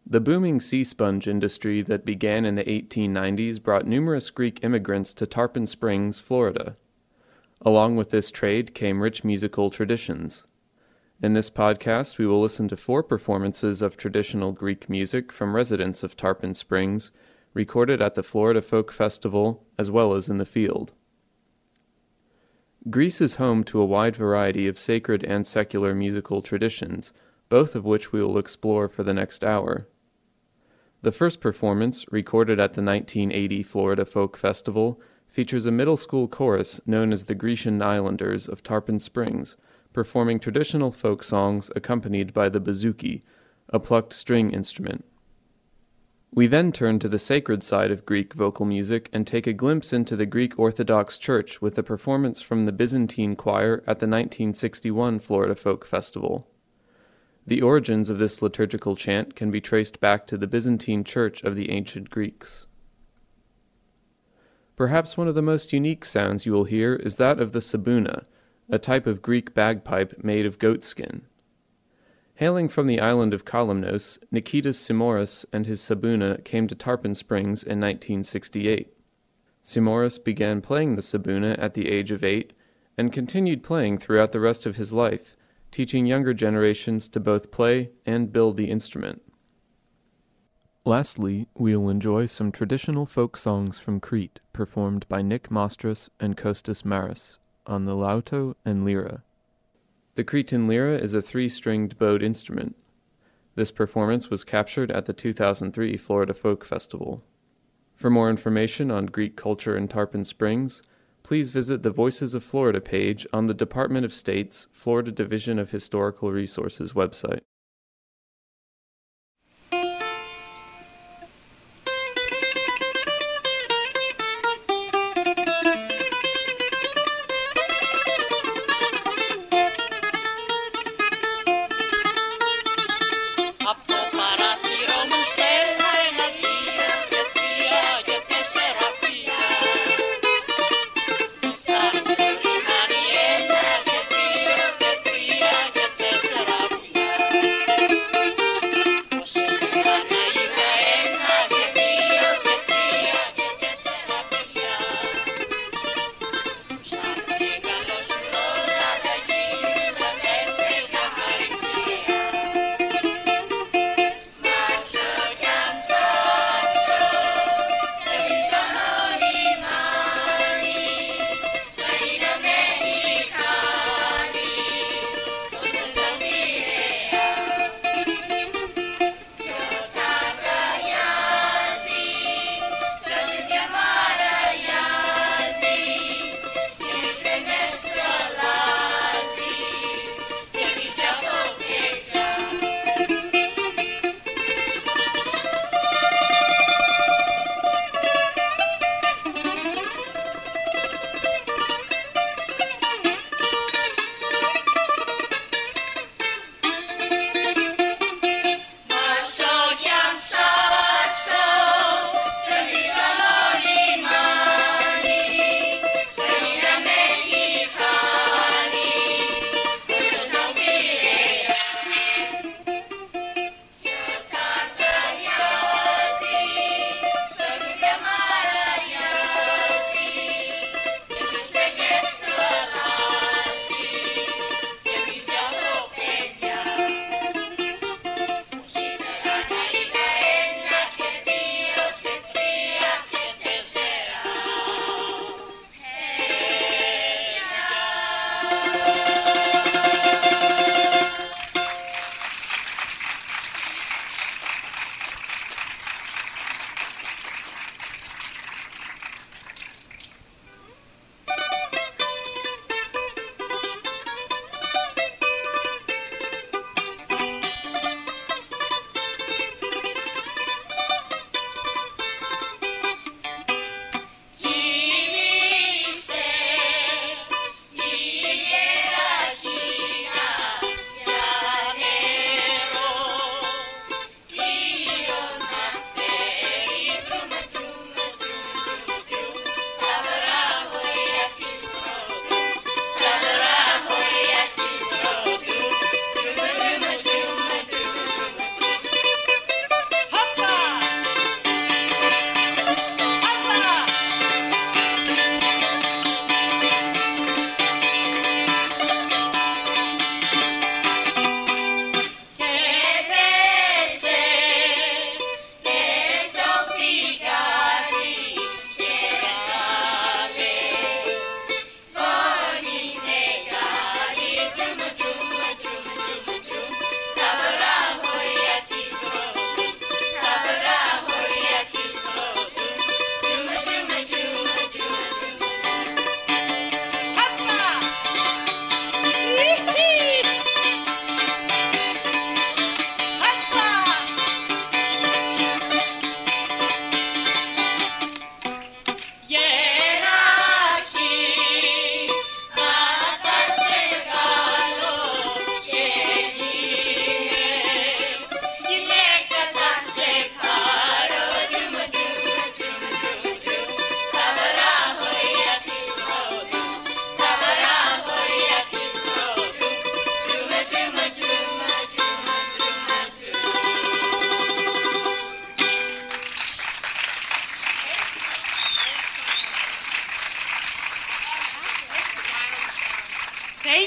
The booming sea sponge industry that began in the 1890s brought numerous Greek immigrants to Tarpon Springs, Florida. Along with this trade came rich musical traditions. In this podcast, we will listen to 4 performances of traditional Greek music from residents of Tarpon Springs, recorded at the Florida Folk Festival as well as in the field. Greece is home to a wide variety of sacred and secular musical traditions, both of which we will explore for the next hour. The first performance, recorded at the 1980 Florida Folk Festival, features a middle school chorus known as the Grecian Islanders of Tarpon Springs, performing traditional folk songs accompanied by the bouzouki, a plucked string instrument. We then turn to the sacred side of Greek vocal music and take a glimpse into the Greek Orthodox Church with a performance from the Byzantine Choir at the 1961 Florida Folk Festival. The origins of this liturgical chant can be traced back to the Byzantine Church of the ancient Greeks. Perhaps one of the most unique sounds you will hear is that of the sabuna, a type of Greek bagpipe made of goat skin. Hailing from the island of Kalymnos, Nikitas Simoras and his sabuna came to Tarpon Springs in 1968. Simoras began playing the sabuna at the age of 8 and continued playing throughout the rest of his life, teaching younger generations to both play and build the instrument. Lastly, we will enjoy some traditional folk songs from Crete performed by Nick Mostras and Kostas Maris on the lauto and lyra. The Cretan lyra is a 3-stringed bowed instrument. This performance was captured at the 2003 Florida Folk Festival. For more information on Greek culture in Tarpon Springs, please visit the Voices of Florida page on the Department of State's Florida Division of Historical Resources website. Yeah.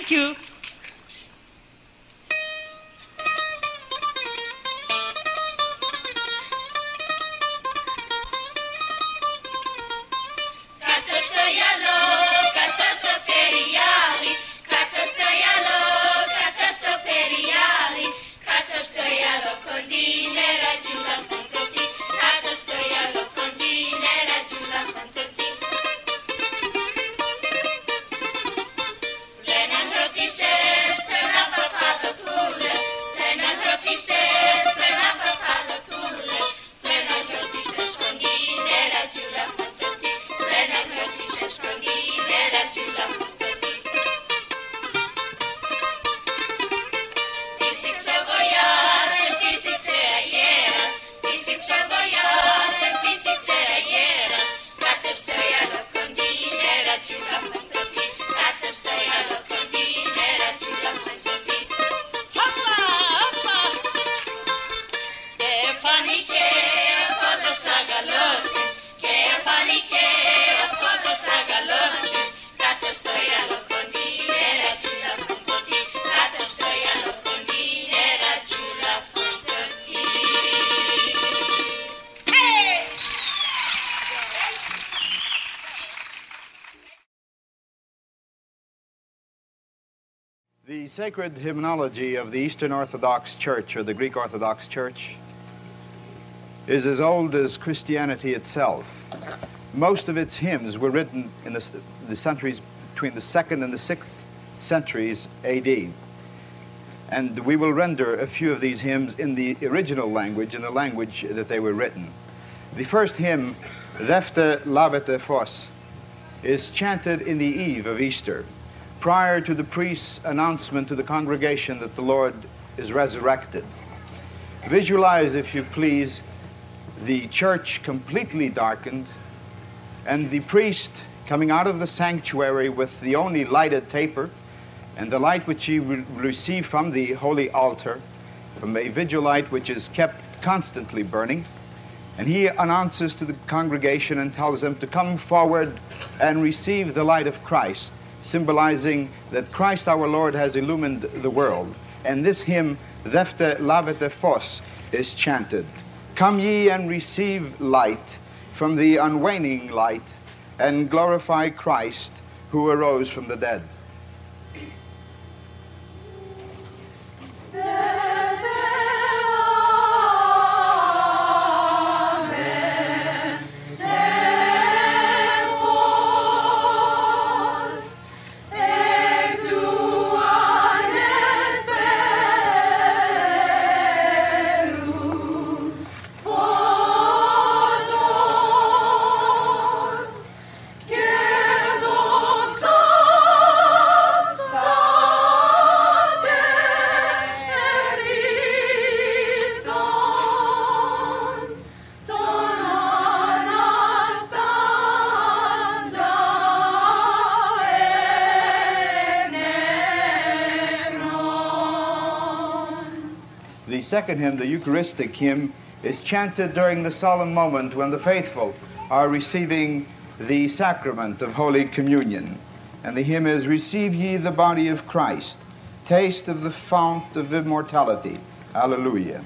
Thank you. The sacred hymnology of the Eastern Orthodox Church, or the Greek Orthodox Church, is as old as Christianity itself. Most of its hymns were written in the centuries between the 2nd and the 6th centuries AD. And we will render a few of these hymns in the original language, in the language that they were written. The first hymn, Dephte Lavete Phos, is chanted in the eve of Easter, prior to the priest's announcement to the congregation that the Lord is resurrected. Visualize, if you please, the church completely darkened, and the priest coming out of the sanctuary with the only lighted taper, and the light which he will receive from the holy altar, from a vigil light which is kept constantly burning. And he announces to the congregation and tells them to come forward and receive the light of Christ, symbolizing that Christ our Lord has illumined the world. And this hymn, Dephte Lavete Phos, is chanted. Come ye and receive light from the unwaning light, and glorify Christ who arose from the dead. The second hymn, the Eucharistic hymn, is chanted during the solemn moment when the faithful are receiving the sacrament of Holy Communion. And the hymn is, Receive ye the body of Christ, taste of the fount of immortality. Alleluia.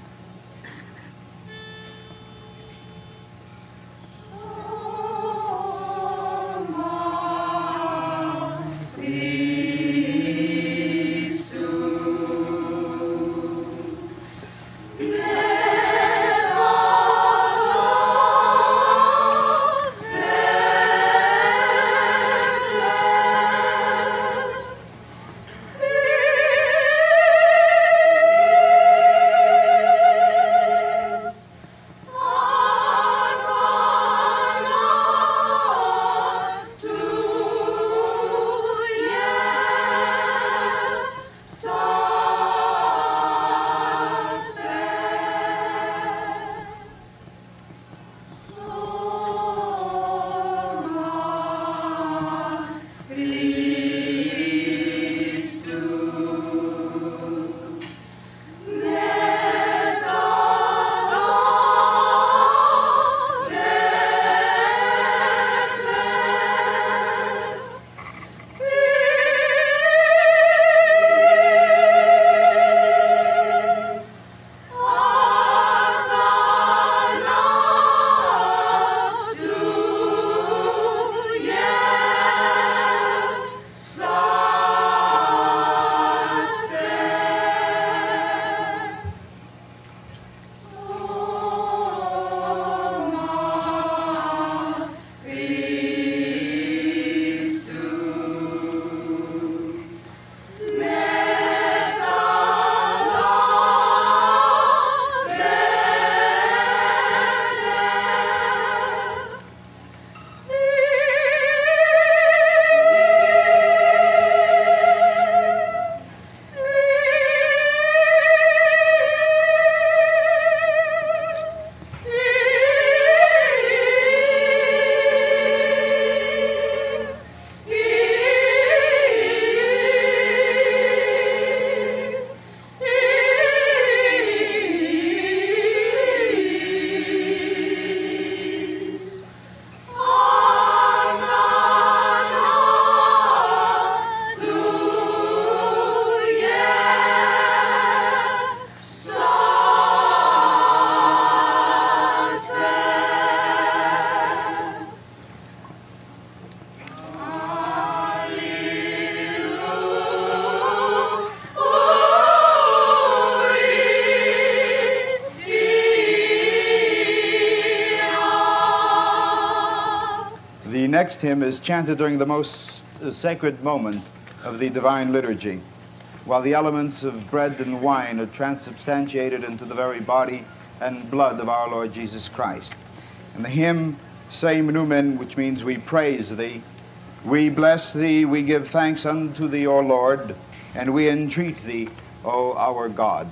next hymn is chanted during the most sacred moment of the Divine Liturgy, while the elements of bread and wine are transubstantiated into the very body and blood of our Lord Jesus Christ. And the hymn, Seim Numen, which means we praise thee, we bless thee, we give thanks unto thee, O Lord, and we entreat thee, O our God.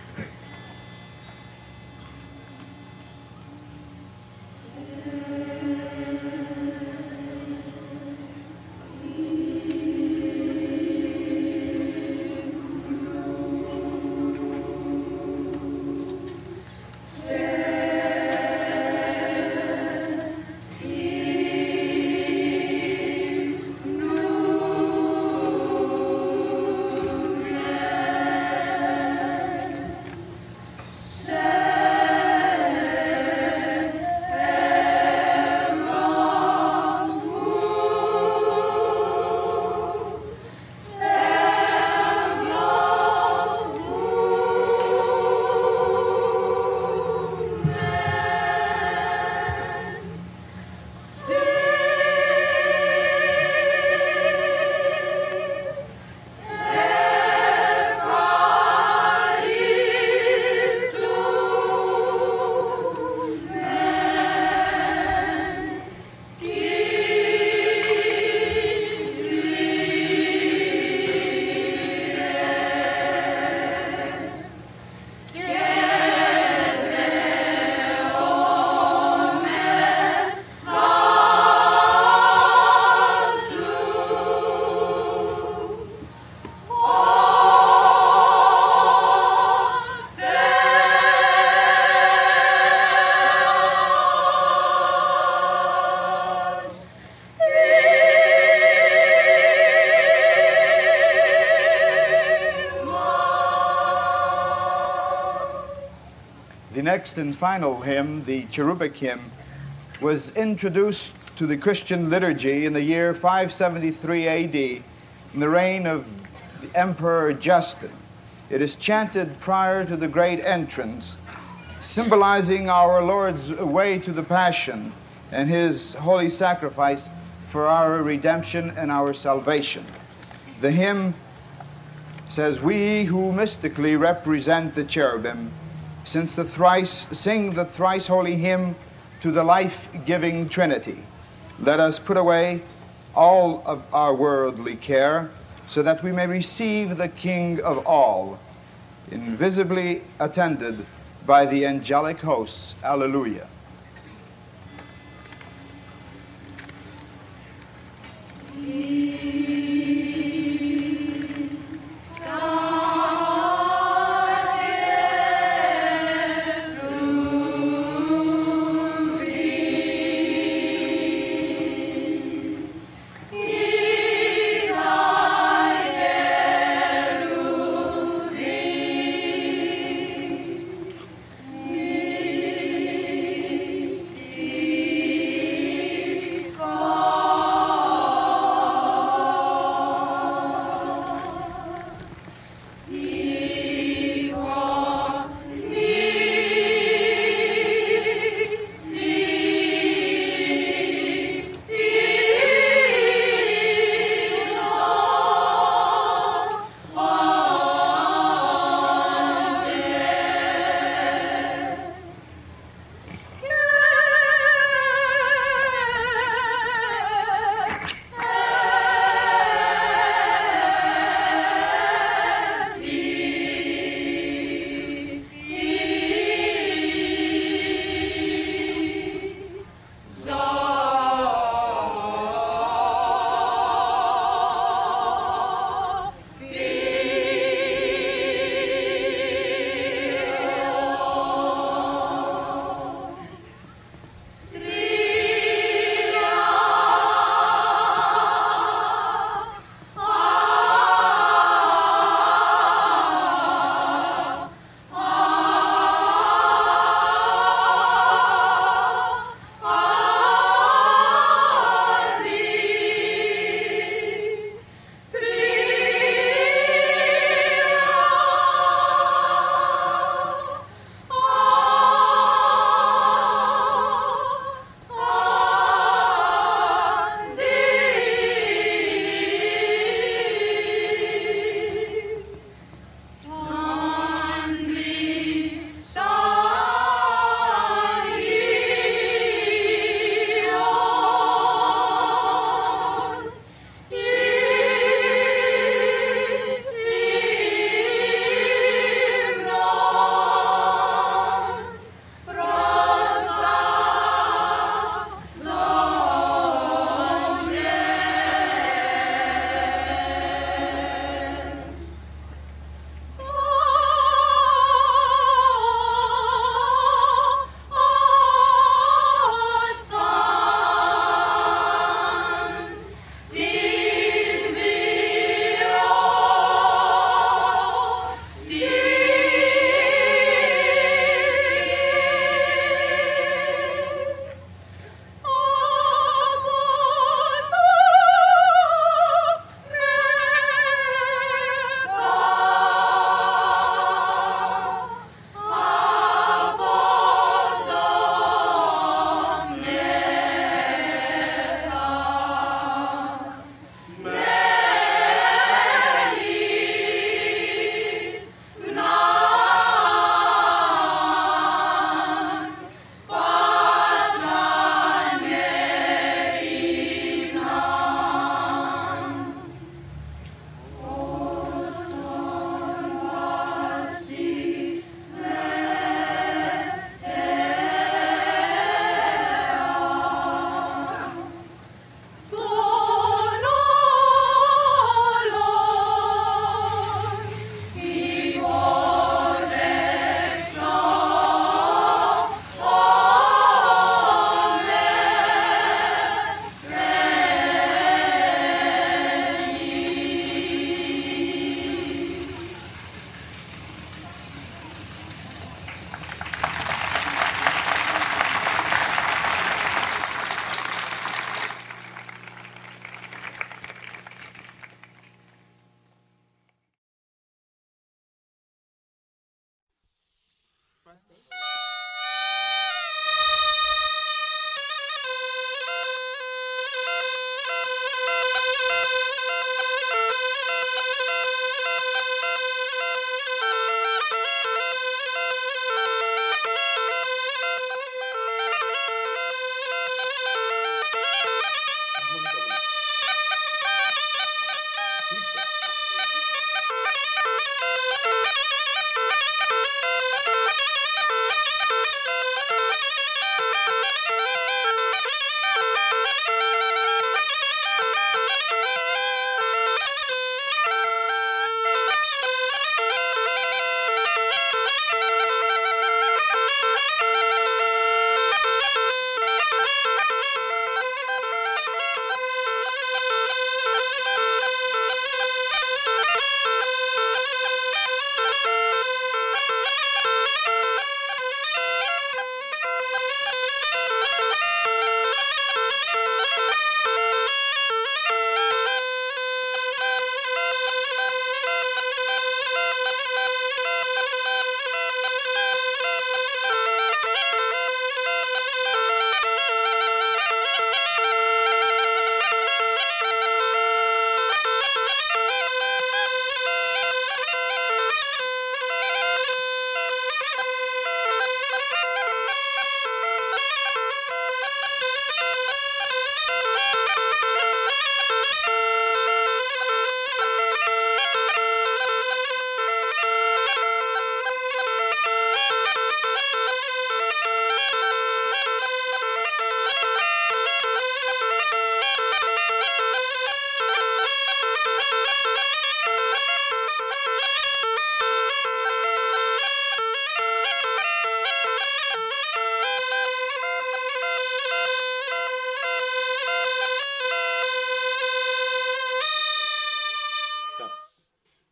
The next and final hymn, the cherubic hymn, was introduced to the Christian liturgy in the year 573 AD in the reign of the Emperor Justin. It is chanted prior to the great entrance, symbolizing our Lord's way to the Passion and his holy sacrifice for our redemption and our salvation. The hymn says, "We who mystically represent the cherubim, sing the thrice holy hymn to the life-giving Trinity. Let us put away all of our worldly care, so that we may receive the King of all, invisibly attended by the angelic hosts." Alleluia.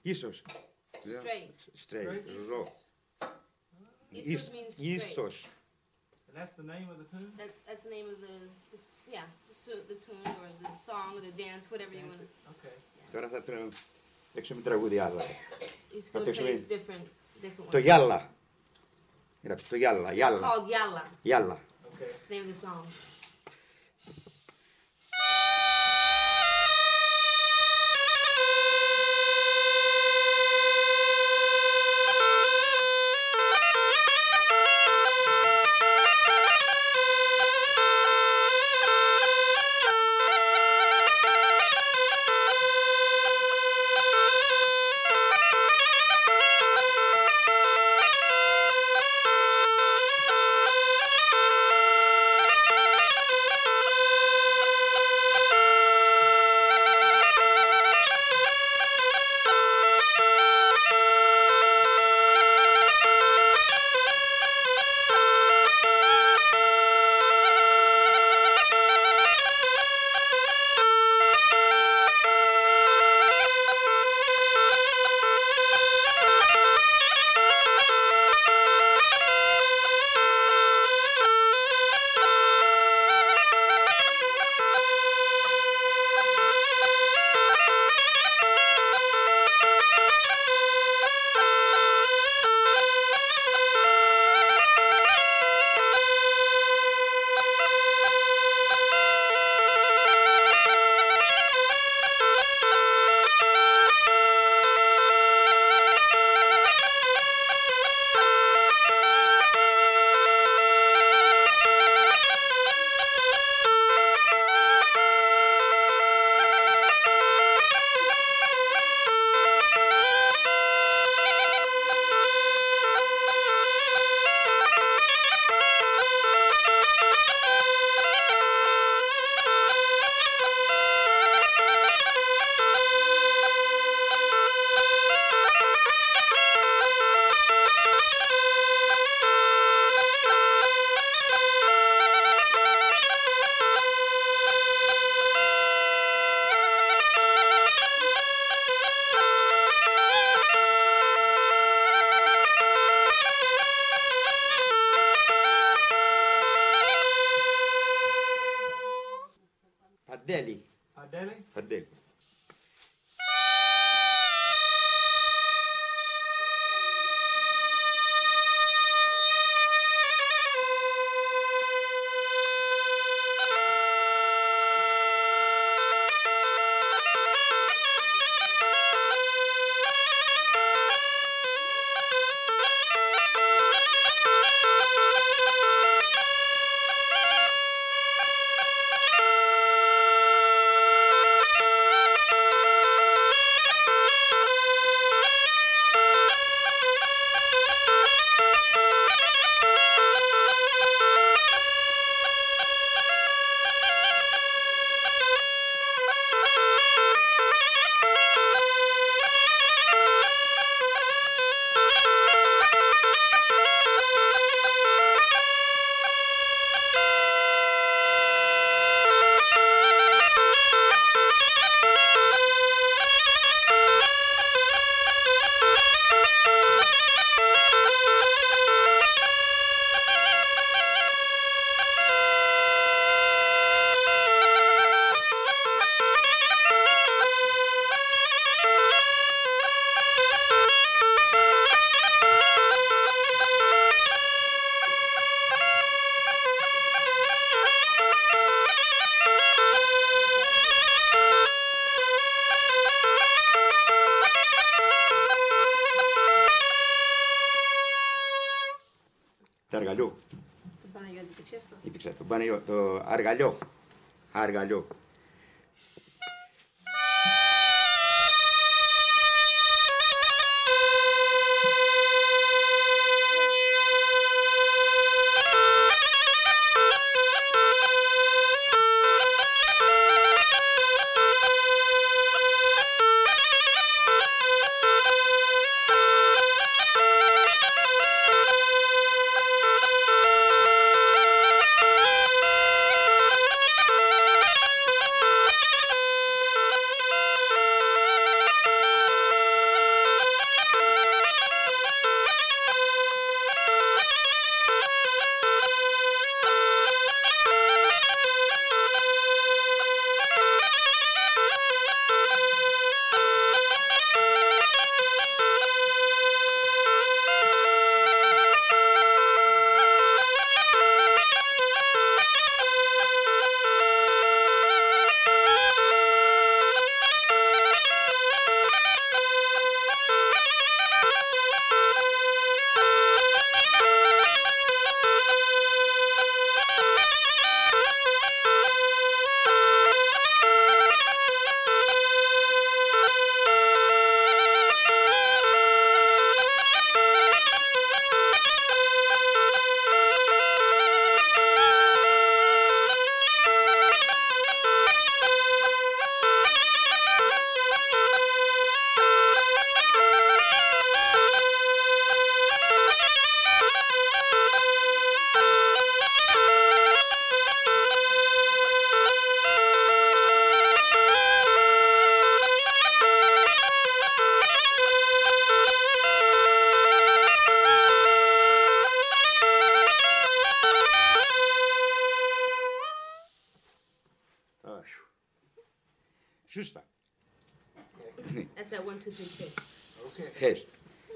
Ίσως. Straight. Straight. Ίσως. Ίσως means straight. Ίσως. And that's the name of the tune? That's the name of the tune or the song or the dance, whatever you want to. Okay. Τώρα θα παίξουμε τραγούδι άλλο. He's going to play different Το ones. Γιάλα. Το Γιάλα. It's Γιάλα. called Yalla. Γιάλα. Okay. It's the name of the song. Παντέλη. Παντέλη. Παντέλη. Το αργαλιό. Το Παναγιώτη, το ξέρεις το. Ήπηξα το αργαλιό. Αργαλιό. Σωστά. That's that 1, 2, 3 kick. Χες.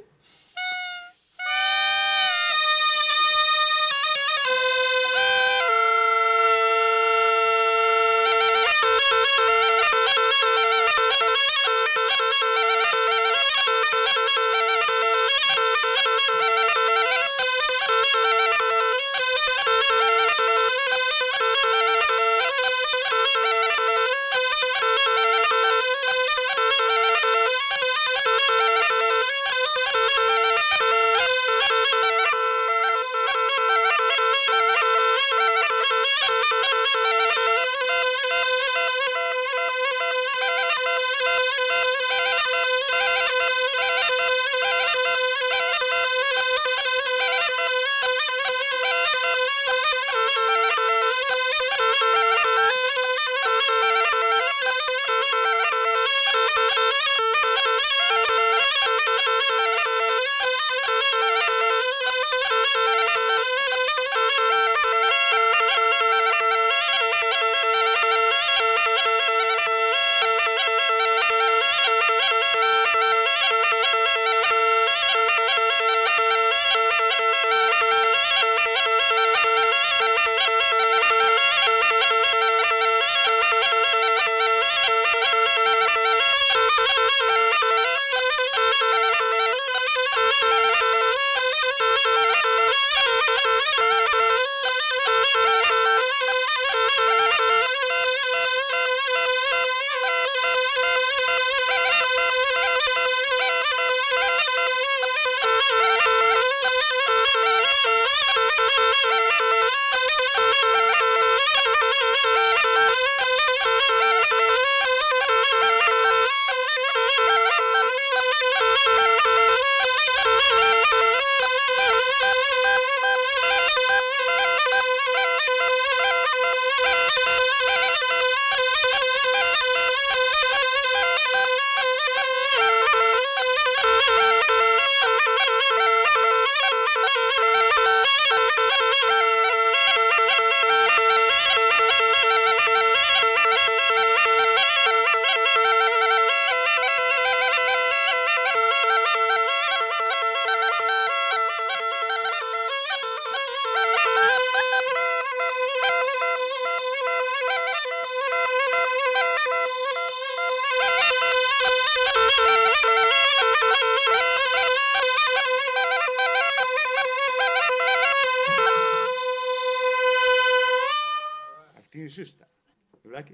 Σωστά. Δουλάκι.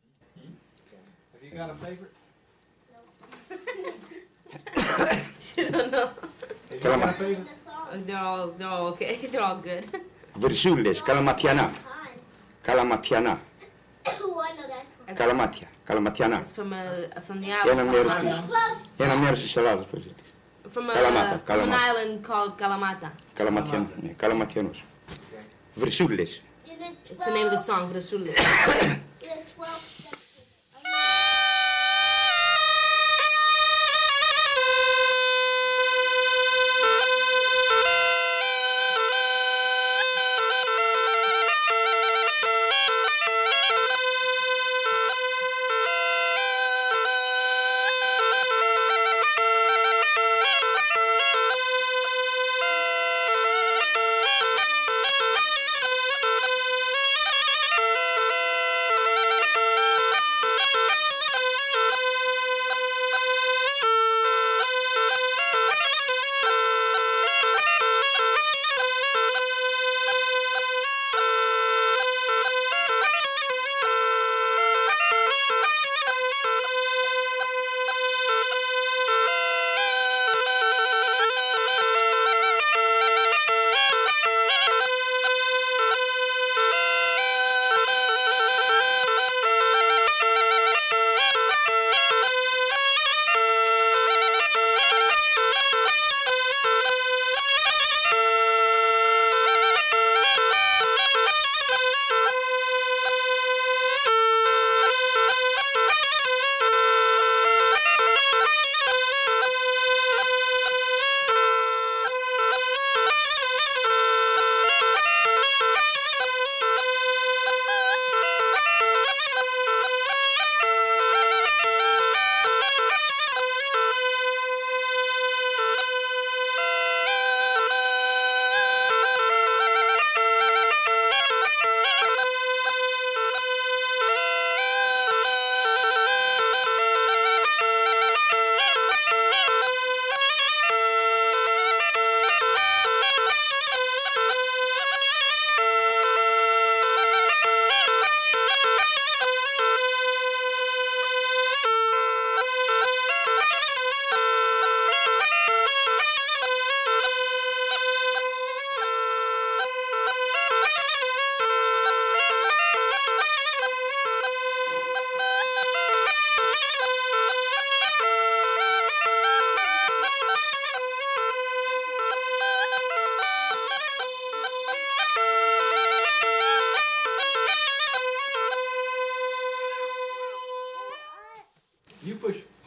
Have you got a favorite? You don't know. Have you got a favorite? They're all okay. They're all good. Βρυσούλες, καλαματιανά. Καλαματιανά. Καλαμάτια, καλαματιανά. It's from the Ένα island. μέρος Kalamata. της, ένα μέρος της Ελλάδας. πώς λέτε. From Kalamata, from an Kalamata. island called Kalamata. Καλαματιανό, ναι, καλαματιανός. Βρυσούλες. It's the name of the song, Vrasule.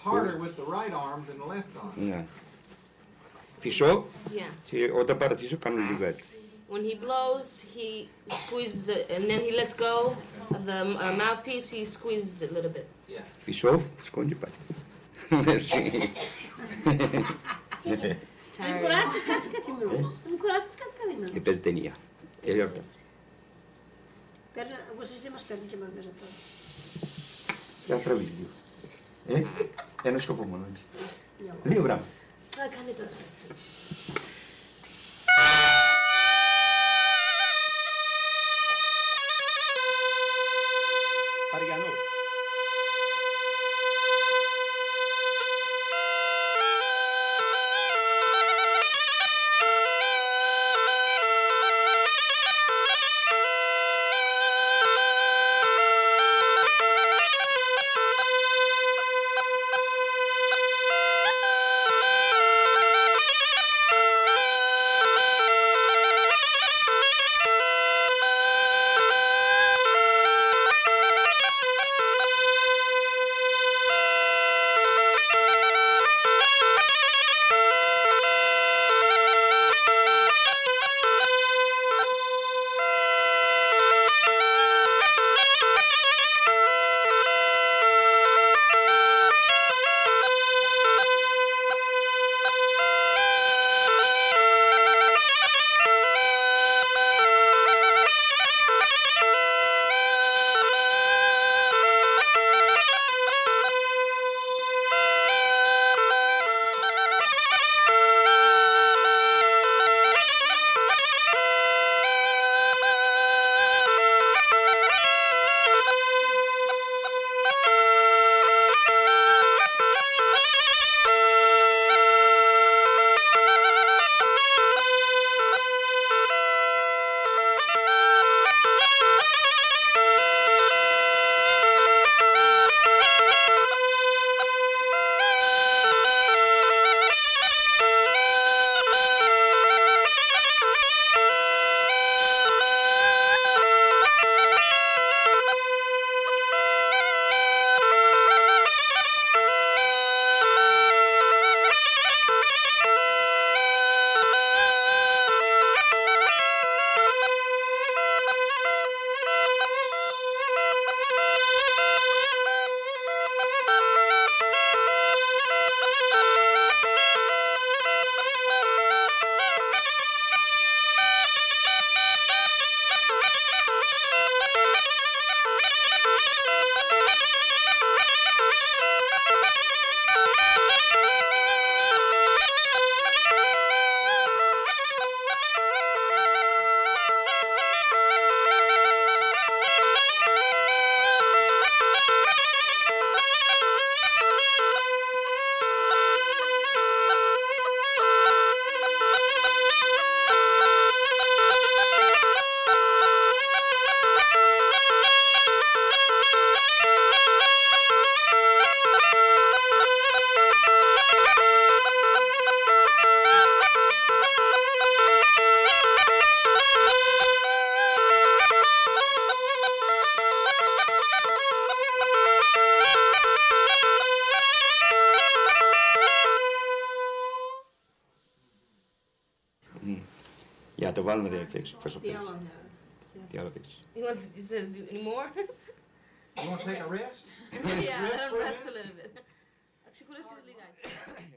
harder with the right arm than the left arm. Ναι. Φυσώ Yeah. και όταν παρατήσω κάνω λίγο έτσι. When he blows, he squeezes it, and then he lets go of the mouthpiece. He squeezes it a little bit. Yeah. Φυσώ, φουσκώνει πάλι. Έτσι. Δεν μου κουράζεις κάτι καθημερινό. Δεν μου κουράζεις κάτι καθημερινό. Παίζει ταινία. Τελειώτα. Εγώ εσείς δεν μας παίρνει και μας παίζει αυτό. Για τραβεί λίγο. Ένα σκοπό μόνο έτσι. Δύο γράμμα. Κάνε το. Παριανό. Για το βάλουμε δεν παίξει. Πώς το παίζει. Τι άλλο παίζει. He says, any more? You want to take a rest? Yeah, let him rest a little bit. Ξεκουραστείς λιγάκι.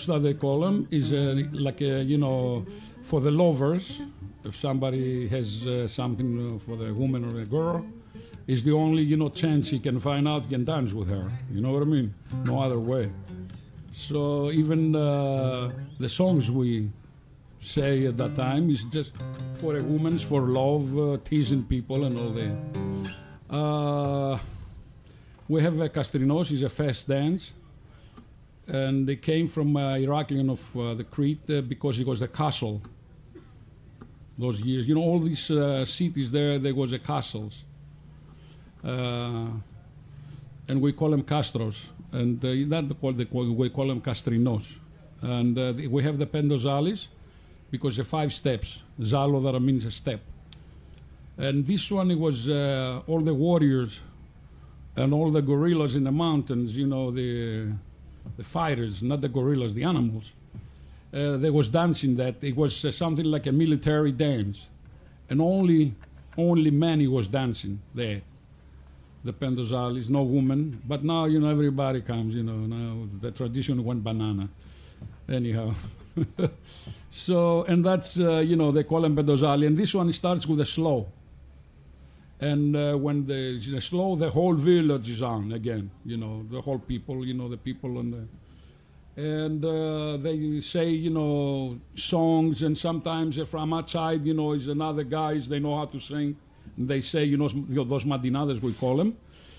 Gusta, they call them, is like a, you know, for the lovers. If somebody has something for the woman or a girl, is the only, you know, chance he can find out, he can dance with her. You know what I mean? No other way. So even the songs we say at that time is just for a woman, for love, teasing people and all that. We have a Kastrinos, is a fast dance. And they came from Heraklion of the Crete because it was the castle. Those years, you know, all these cities there was a castles. And we call them castros. And we call them Kastrinos. And we have the Pendozalis because the 5 steps. Zalo, that means a step. And this one, it was all the warriors and all the gorillas in the mountains, you know, the fighters, not the gorillas, the animals. They was dancing that. It was something like a military dance. And only men he was dancing there. The Pendozalis, no woman. But now, you know, everybody comes, you know, now the tradition went banana. Anyhow. So, and that's, you know, they call them Pendozali. And this one starts with a slow. And when the slow, the whole village is on again, you know, the whole people, you know, the people on the... And they say, you know, songs, and sometimes from outside, you know, is another guys, they know how to sing. And they say, you know, those madinadas, we call them.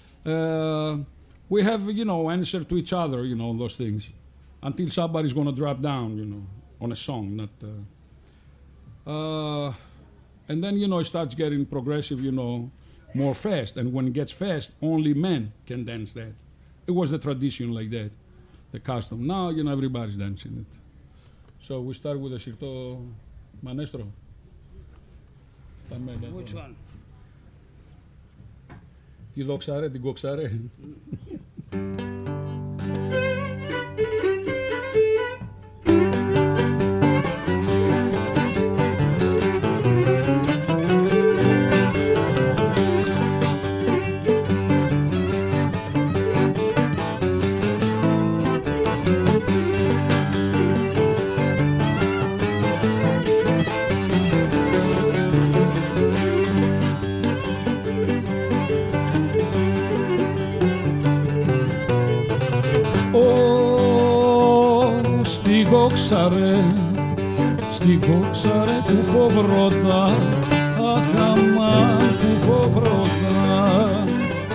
We have, you know, answer to each other, you know, those things. Until somebody's going to drop down, you know, on a song, not... and then, you know, it starts getting progressive, you know, more fast. And when it gets fast, only men can dance that. It was the tradition like that, the custom. Now, you know, everybody's dancing it. So we start with a Sirto Manestro. Which one? Ti doxare, ti goxare. Στην κόξαρε του φοβρώτα, αχαμά του φοβρώτα.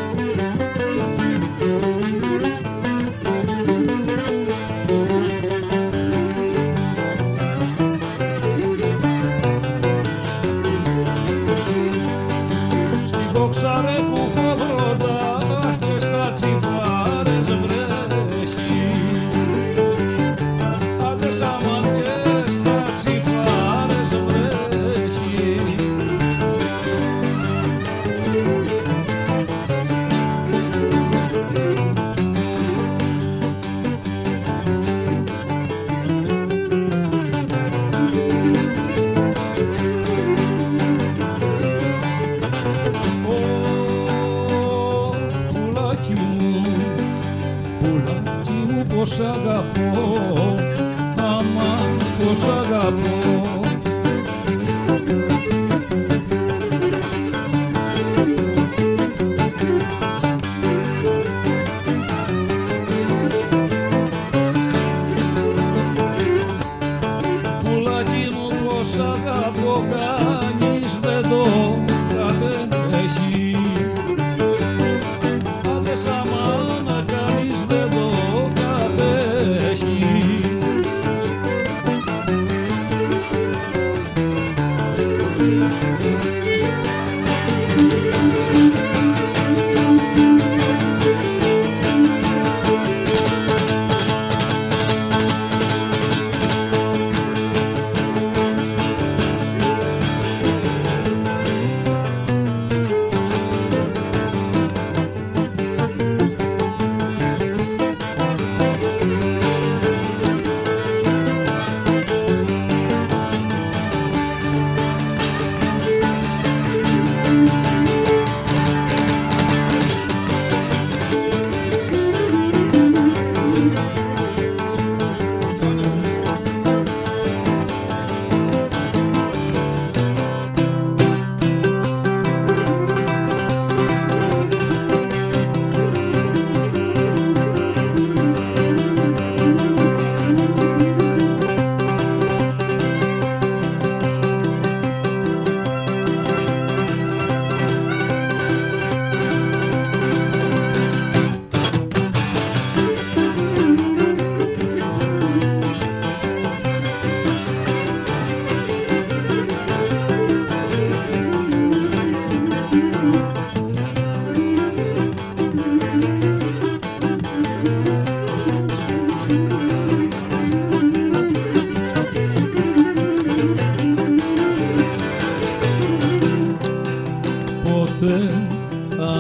Στην κόξαρε του φοβρώτα και στα τσιφάρες βρέχει. Πώς αγαπώ, αμάν πώς αγαπώ. Πουλάκι μου πώς αγαπώ, κανείς δεν το κατέχει. Άντε σαν μάνα κανείς δεν το κατέχει.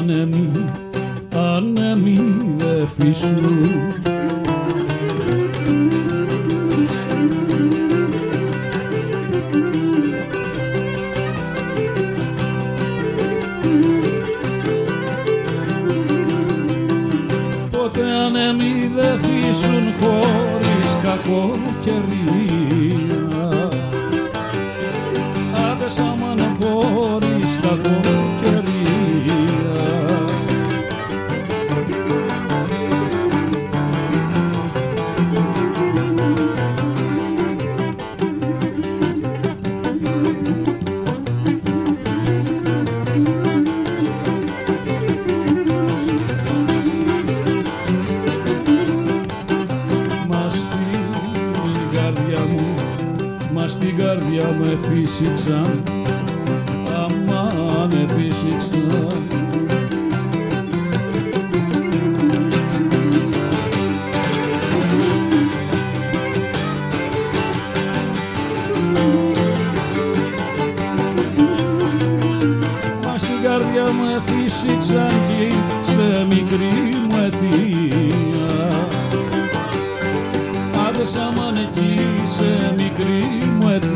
ανέμοι δε φύσουν. Ποτέ ανέμοι δε φύσουν χωρίς κακοκαιρία. Άντε σαμάν χωρίς κακοκαιρία. Στην καρδιά με φύσηξαν, αμά με φύσηξαν. Μα στην καρδιά με φύσηξαν κι σε μικρή μου αιτία. Άντε σαμάν εκεί σε μικρή μου αιτία.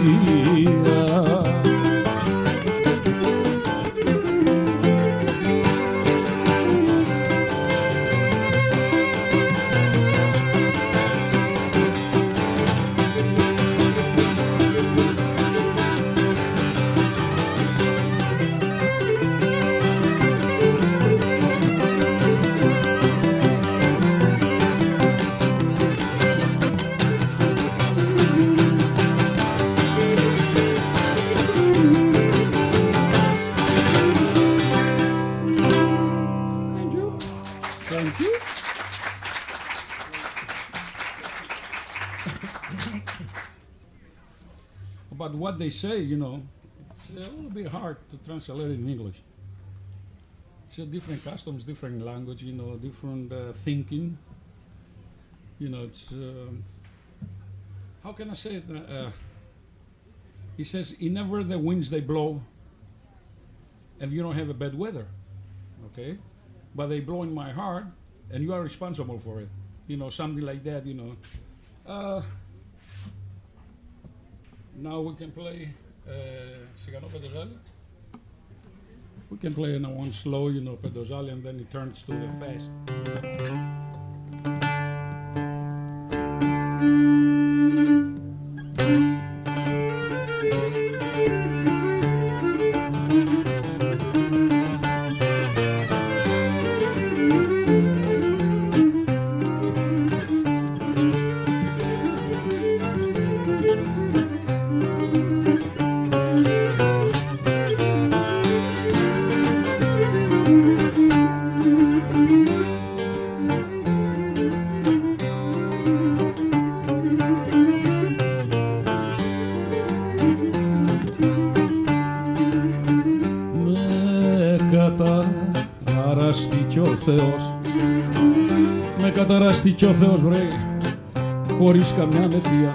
But what they say, you know, it's a little bit hard to translate it in English. It's a different customs, different language, you know, different thinking. You know, it's how can I say it? He says, "Whenever the winds they blow, if you don't have a bad weather, okay, but they blow in my heart, and you are responsible for it." You know, something like that. You know. Now we can play Cigano Pedozali. We can play in one slow, you know, Pedozali, and then it turns to the fast. Με καταραστήκε ο Θεός βρε, χωρίς καμιά αιτία.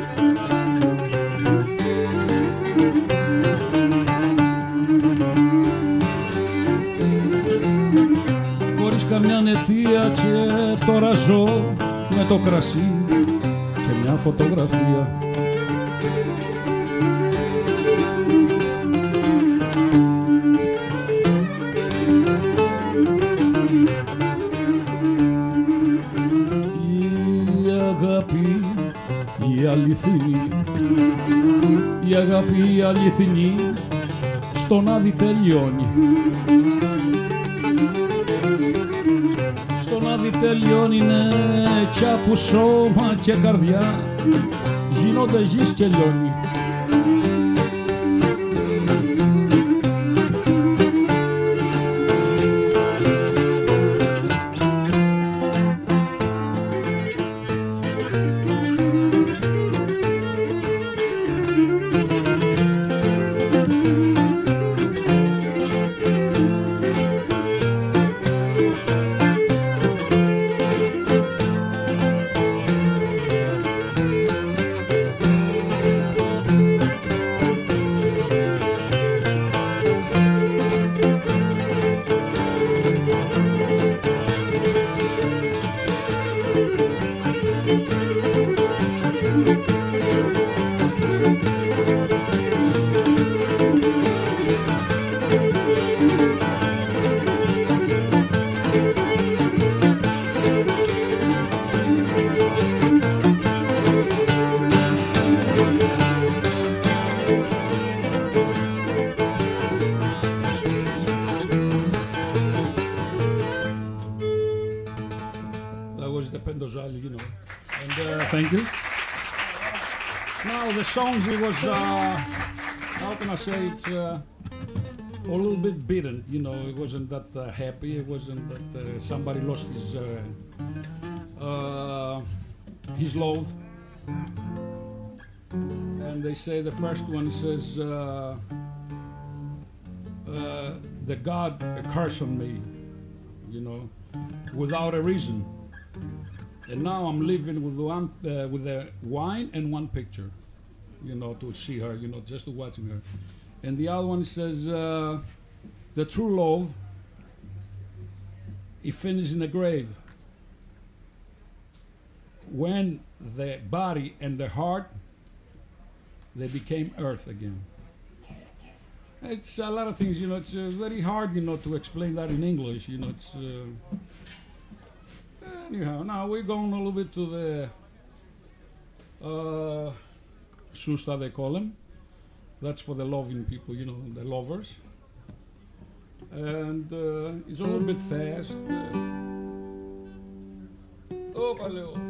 Χωρίς καμιά αιτία και τώρα ζω με το κρασί και μια φωτογραφία. Η αγάπη η αληθινή στον άδει τελειώνει. Στον άδει τελειώνει, ναι, κι από σώμα και καρδιά γίνονται γης και λιώνει. Now the songs, it was, how can I say, it's a little bit beaten, you know, it wasn't that happy, it wasn't that somebody lost his load. And they say the first one says, the God curse on me, you know, without a reason. And now I'm living with the wine and one picture, you know, to see her, you know, just to watching her. And the other one says, the true love, it finishes in the grave. When the body and the heart, they became earth again. It's a lot of things, you know, it's very hard, you know, to explain that in English, you know, it's... anyhow, now we're going a little bit to the Susta, they call them. That's for the loving people, you know, the lovers. And it's a little bit fast. Oh, valeu.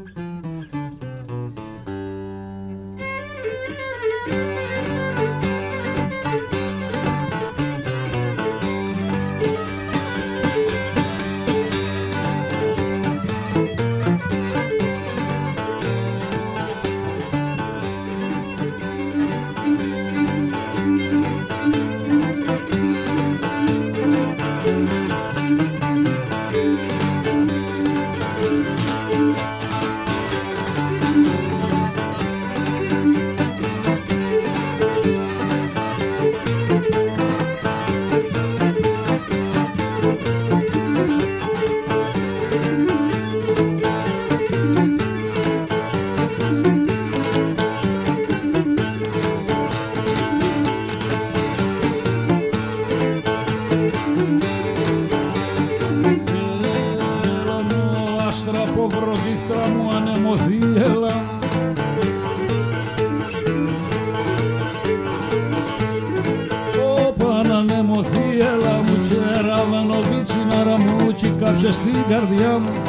Στην καρδιά μου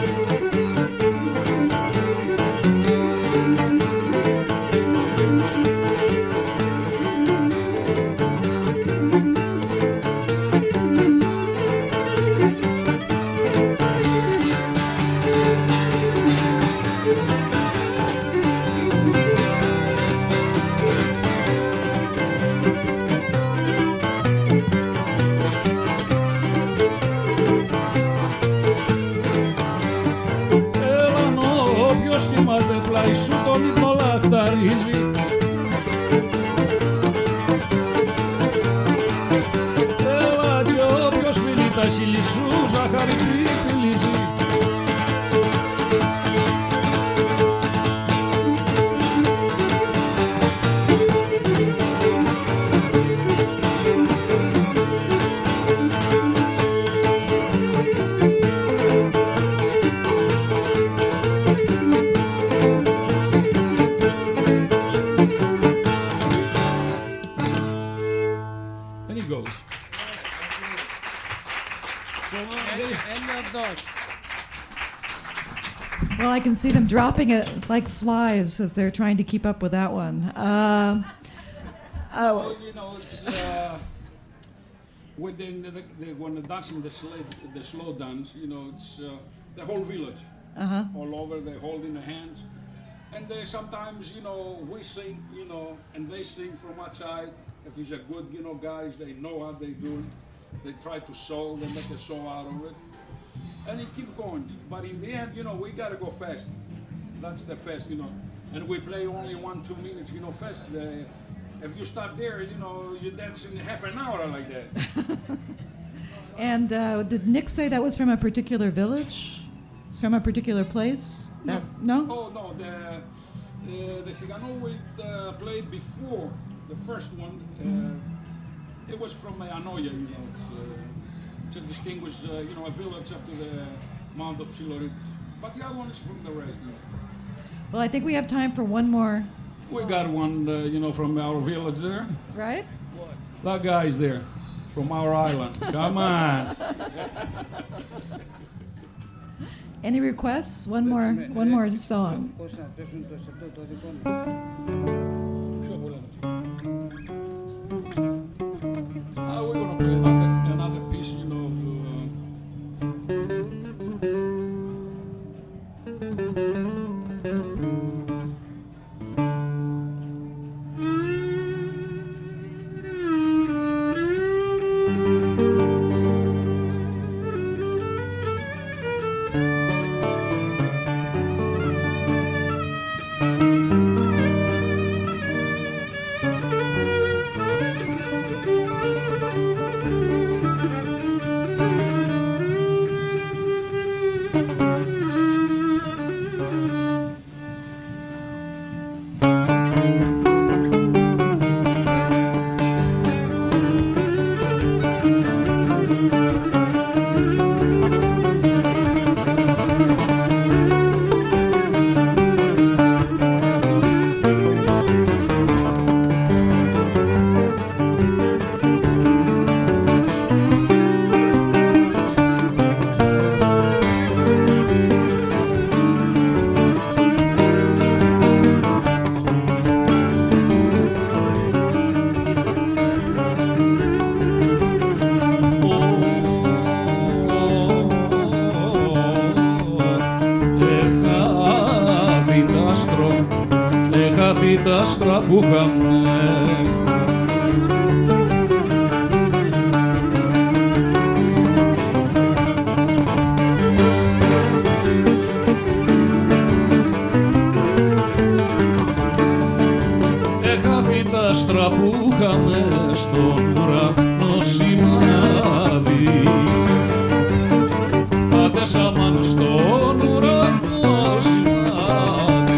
Well, I can see them dropping it like flies as they're trying to keep up with that one. Well, you know, it's when they're dancing the slow dance, you know, it's the whole village, all over. They hold in the hands, and they sometimes, you know, we sing, you know, and they sing from outside. If it's a good, you know, guys, they know how they do it. They try to sew, they make a sew out of it. And it keep going, but in the end, you know, we gotta go fast. That's the fast, you know. And we play only 1-2 minutes, you know, fast. If you stop there, you know, you dance in half an hour like that. And did Nick say that was from a particular village? It's from a particular place? No. No? Oh, no, the Cigano we played before, the first one, it was from Anoia, you know. It's a distinguished, you know, a village up to the Mount of Chiloritos. But the other one is from the rest. You know. Well, I think we have time for one more. We got one, you know, from our village there. Right? What? That guy's there, from our island. Come on. Any requests? One more song. τα άστρα που είχαμε. Έχαθη τα άστρα που είχαμε στον ουρανό σημάδι. Πατέσαμαν στον ουρανό σημάδι.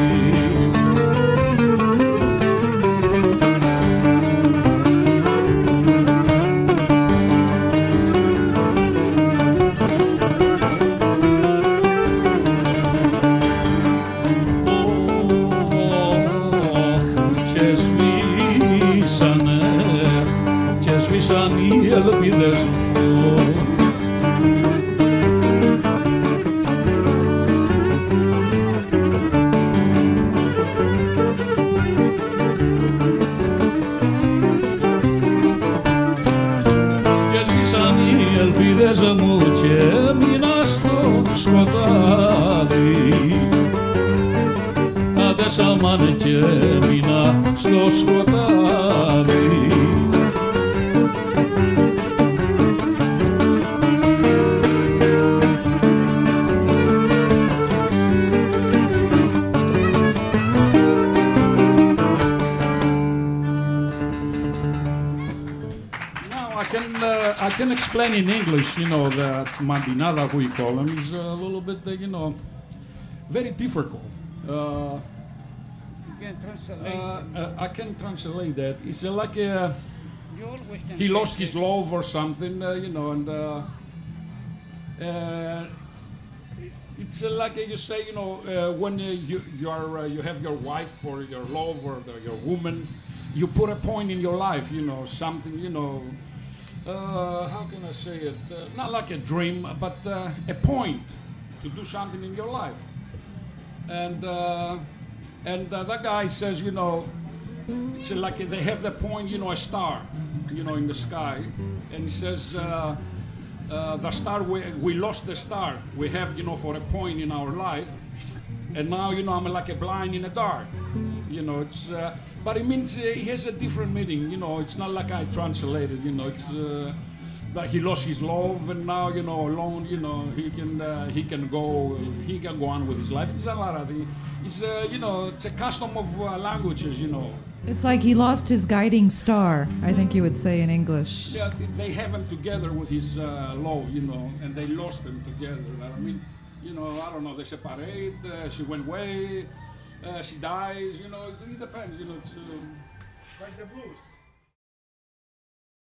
Και σβήσαν οι ελπίδες μου. Και σβήσαν οι ελπίδες μου και έμεινα στο σκοτάδι. Αντέσαμαν και έμεινα στο σκοτάδι. I can explain in English, you know, that Mandinada, we call them, is a little bit, you know, very difficult. I can translate that. It's like he lost his love or something, you know, and it's like you say, you know, when you have your wife or your love or your woman, you put a point in your life, you know, something, you know. How can I say it? Not like a dream, but a point to do something in your life. And that guy says, you know, it's like they have the point, you know, a star, you know, in the sky, and he says, the star, we lost the star we have, you know, for a point in our life, and now, you know, I'm like a blind in the dark, you know. It's but it means he has a different meaning, you know. It's not like I translated, you know. It's but he lost his love, and now, you know, alone, you know, he can go on with his life. It's you know, it's a custom of languages, you know. It's like he lost his guiding star, I think you would say in English. Yeah, they have him together with his love, you know, and they lost them together. I mean, you know, I don't know, they separate, she went away, she dies, you know, it depends, you know, it's like the blues.